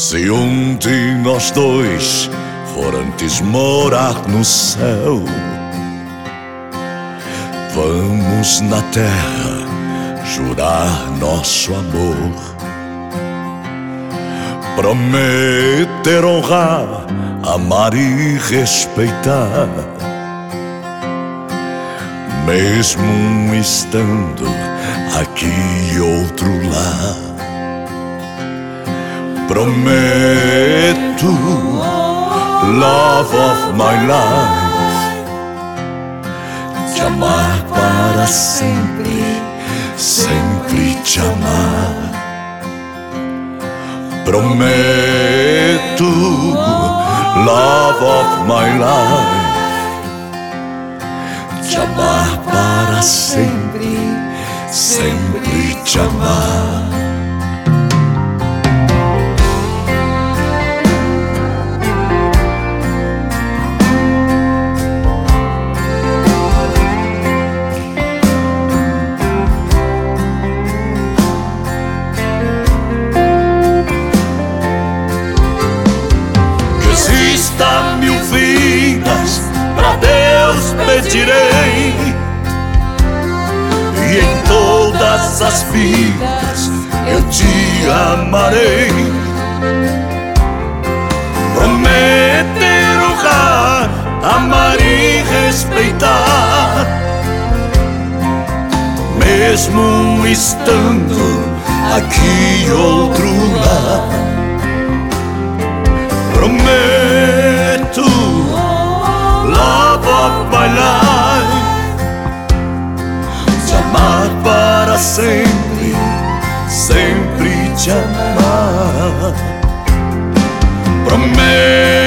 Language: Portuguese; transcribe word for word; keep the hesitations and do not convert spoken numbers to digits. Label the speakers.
Speaker 1: Se um de nós dois for antes morar no céu, vamos na terra jurar nosso amor, prometer honrar, amar e respeitar, mesmo estando aqui e outro lá. Prometo, love of my life, te amar para sempre, sempre te amar. Prometo, love of my life, te amar para sempre, sempre te amar. Mil vidas pra Deus pedirei, e em todas as vidas eu te amarei. Prometer, honrar, amar e respeitar, mesmo estando aqui em outro lugar. Prometo, love of my life, te amar para sempre, sempre te amar. Prometo,